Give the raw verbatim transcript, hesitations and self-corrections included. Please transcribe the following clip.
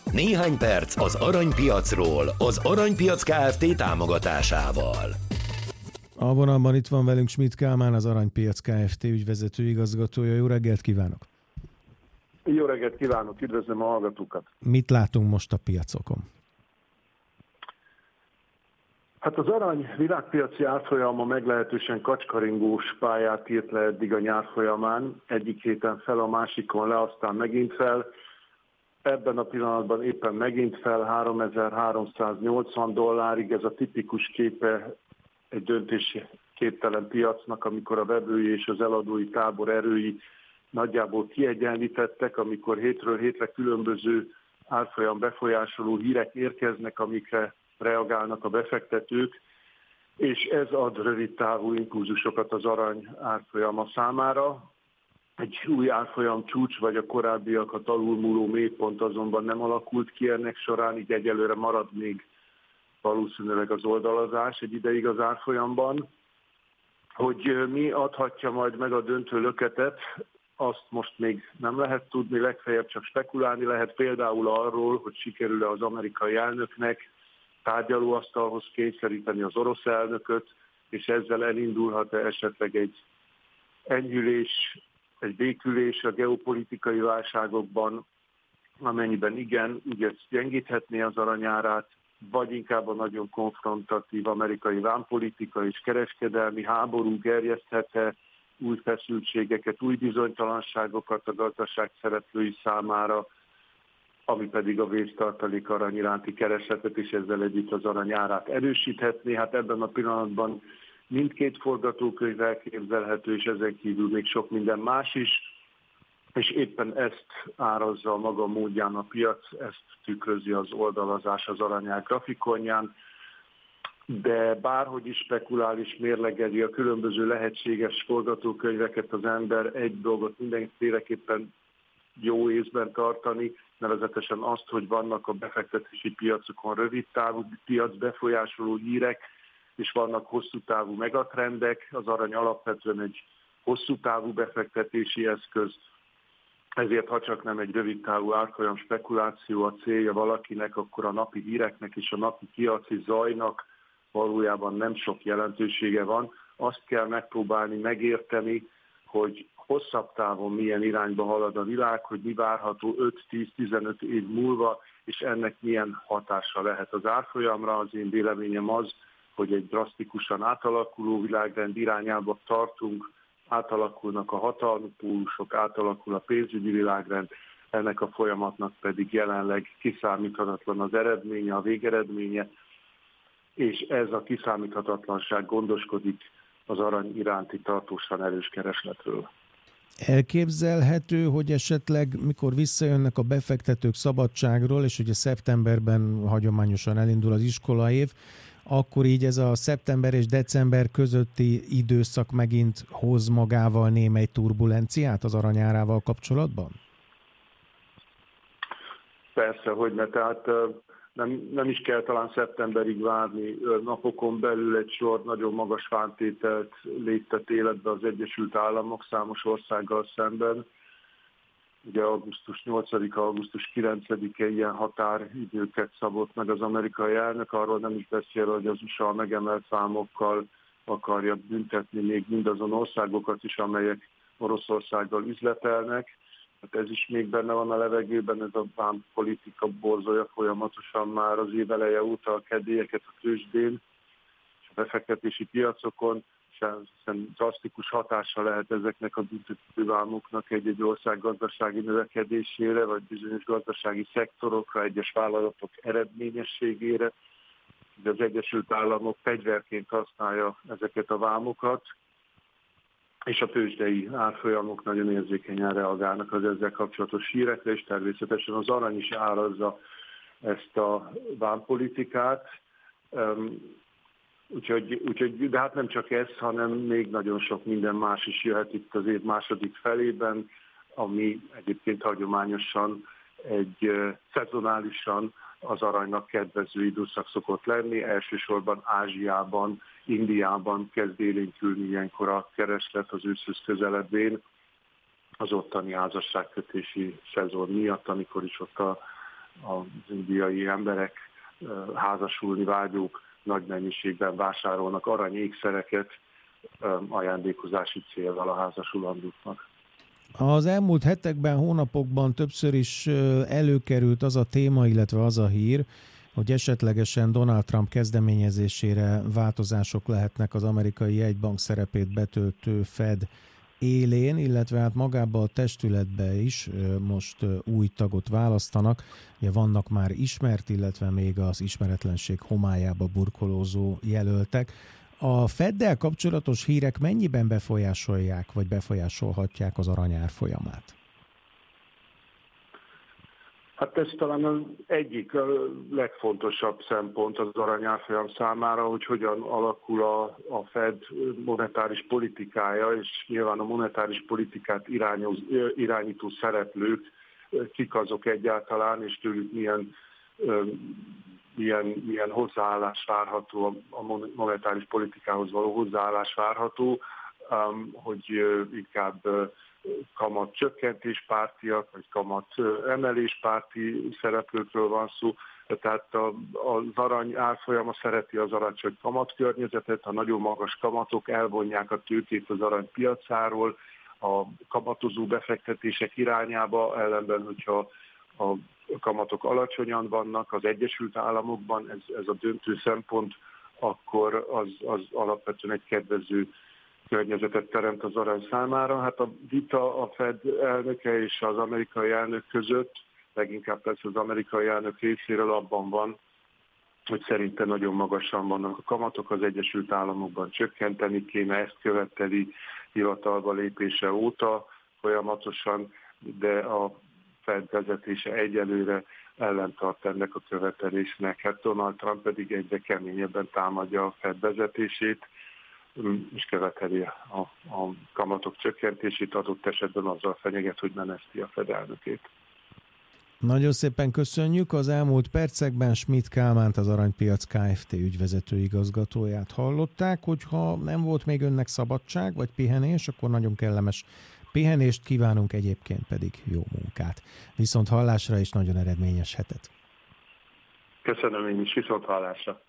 Néhány perc az aranypiacról, az Aranypiac Kft. Támogatásával. A vonalban itt van velünk Schmidt Kálmán, az Aranypiac Kft. Ügyvezető igazgatója. Jó reggelt kívánok! Jó reggelt kívánok, üdvözlöm a hallgatókat! Mit látunk most a piacokon? Hát az arany világpiaci árfolyama meglehetősen kacskaringós pályát írt le eddig a nyár folyamán. Egyik héten fel, a másikon le, aztán megint fel. Ebben a pillanatban éppen megint fel háromezer-háromszáznyolcvan dollárig. Ez a tipikus képe egy döntésképtelen piacnak, amikor a vevői és az eladói tábor erői nagyjából kiegyenlítettek, amikor hétről hétre különböző árfolyam befolyásoló hírek érkeznek, amikre reagálnak a befektetők, és ez ad rövid távú impulzusokat az arany árfolyama számára. Egy új árfolyam csúcs vagy a korábbiakat alulmúló mélypont azonban nem alakult ki ennek során, így egyelőre marad még valószínűleg az oldalazás egy ideig az árfolyamban. Hogy mi adhatja majd meg a döntő löketet, azt most még nem lehet tudni, legfeljebb csak spekulálni lehet, például arról, hogy sikerül-e az amerikai elnöknek tárgyalóasztalhoz kényszeríteni az orosz elnököt, és ezzel elindulhat-e esetleg egy enyhülés, egy békülés a geopolitikai válságokban, amennyiben igen, úgy ez gyengíthetné az aranyárát, vagy inkább a nagyon konfrontatív amerikai vámpolitika és kereskedelmi háború gerjeszthet-e új feszültségeket, új bizonytalanságokat a gazdaság szereplői számára, ami pedig a vésztartalék arany iránti keresletet és ezzel együtt az arany árát erősíthetné. Hát ebben a pillanatban mindkét forgatókönyv elképzelhető, és ezen kívül még sok minden más is, és éppen ezt árazza a maga módján a piac, ezt tükrözi az oldalazás az aranyár grafikonján, de bárhogy is spekulál és mérlegeli a különböző lehetséges forgatókönyveket az ember, egy dolgot mindenféleképpen jó észben tartani, nevezetesen azt, hogy vannak a befektetési piacokon rövid távú piac befolyásoló hírek, és vannak hosszú távú megatrendek. Az arany alapvetően egy hosszú távú befektetési eszköz, ezért ha csak nem egy rövid távú árfolyam spekuláció a célja valakinek, akkor a napi híreknek és a napi piaci zajnak valójában nem sok jelentősége van. Azt kell megpróbálni megérteni, hogy hosszabb távon milyen irányba halad a világ, hogy mi várható öt-tíz-tizenöt év múlva, és ennek milyen hatása lehet az árfolyamra. Az én véleményem az, hogy egy drasztikusan átalakuló világrend irányába tartunk, átalakulnak a hatalmi pólusok, átalakul a pénzügyi világrend, ennek a folyamatnak pedig jelenleg kiszámíthatatlan az eredménye, a végeredménye, és ez a kiszámíthatatlanság gondoskodik az arany iránti tartósan erős keresletről. Elképzelhető, hogy esetleg mikor visszajönnek a befektetők szabadságról, és ugye szeptemberben hagyományosan elindul az iskolaév, akkor így ez a szeptember és december közötti időszak megint hoz magával némely turbulenciát az aranyárával kapcsolatban? Persze, hogy ne. Tehát nem, nem is kell talán szeptemberig várni. Napokon belül egy sor nagyon magas vámtételt léptet életbe az Egyesült Államok számos országgal szemben. Ugye augusztus nyolcadika, augusztus kilencedike ilyen határidőket szabott meg az amerikai elnök, arról nem is beszél, hogy az u es á megemelt vámokkal akarja büntetni még mindazon országokat is, amelyek Oroszországgal üzletelnek. Hát ez is még benne van a levegőben, ez a vámpolitika borzolja folyamatosan már az év eleje óta a kedélyeket a tőzsdén és a befektetési piacokon, hiszen drasztikus hatása lehet ezeknek a büntetővámoknak egy-egy ország gazdasági növekedésére, vagy bizonyos gazdasági szektorokra, egyes vállalatok eredményességére. De az Egyesült Államok fegyverként használja ezeket a vámokat, és a tőzsdei árfolyamok nagyon érzékenyen reagálnak az ezzel kapcsolatos hírekre, és természetesen az arany is árazza ezt a vámpolitikát. Úgyhogy, úgyhogy, de hát nem csak ez, hanem még nagyon sok minden más is jöhet itt az év második felében, ami egyébként hagyományosan egy szezonálisan az aranynak kedvező időszak szokott lenni, elsősorban Ázsiában, Indiában kezd élénkülni ilyenkor a kereslet az őszhöz közeledvén, az ottani házasságkötési szezon miatt, amikor is ott a az indiai emberek, házasulni vágyók nagy mennyiségben vásárolnak aranyékszereket ajándékozási célral a házasulandóknak. Az elmúlt hetekben, hónapokban többször is előkerült az a téma, illetve az a hír, hogy esetlegesen Donald Trump kezdeményezésére változások lehetnek az amerikai jegybank szerepét betöltő Fed élén, illetve hát magába a testületbe is most új tagot választanak. Ugye vannak már ismert, illetve még az ismeretlenség homályába burkolózó jelöltek. A Feddel kapcsolatos hírek mennyiben befolyásolják, vagy befolyásolhatják az arany árfolyamát? Hát ez talán az egyik a legfontosabb szempont az aranyárfolyam számára, hogy hogyan alakul a, a Fed monetáris politikája, és nyilván a monetáris politikát irányoz, irányító szereplők, kik azok egyáltalán, és tőlük milyen, milyen, milyen hozzáállás várható, a monetáris politikához való hozzáállás várható, hogy inkább kamat csökkentéspártiak, vagy kamat emeléspárti szereplőkről van szó. Tehát az arany árfolyama szereti az alacsony kamatkörnyezetet, a nagyon magas kamatok elvonják a tőkét az arany piacáról, a kamatozó befektetések irányába, ellenben, hogyha a kamatok alacsonyan vannak az Egyesült Államokban, ez, ez a döntő szempont, akkor az, az alapvetően egy kedvező környezetet teremt az arany számára. Hát a vita a Fed elnöke és az amerikai elnök között, leginkább persze az amerikai elnök részéről abban van, hogy szerintem nagyon magasan vannak a kamatok, az Egyesült Államokban csökkenteni kéne, ezt követeli hivatalba lépése óta folyamatosan, de a Fed vezetése egyelőre ellentart ennek a követelésnek. Hát Donald Trump pedig egyre keményebben támadja a Fed vezetését, és követeli a, a kamatok csökkentését, adott esetben azzal fenyeget, hogy meneszti a Fed elnökét. Nagyon szépen köszönjük. Az elmúlt percekben Schmidt Kálmánt, az Aranypiac Kft. Ügyvezető igazgatóját hallották, hogyha nem volt még önnek szabadság vagy pihenés, akkor nagyon kellemes pihenést kívánunk, egyébként pedig jó munkát. Viszont hallásra és nagyon eredményes hetet. Köszönöm én is, viszont hallásra.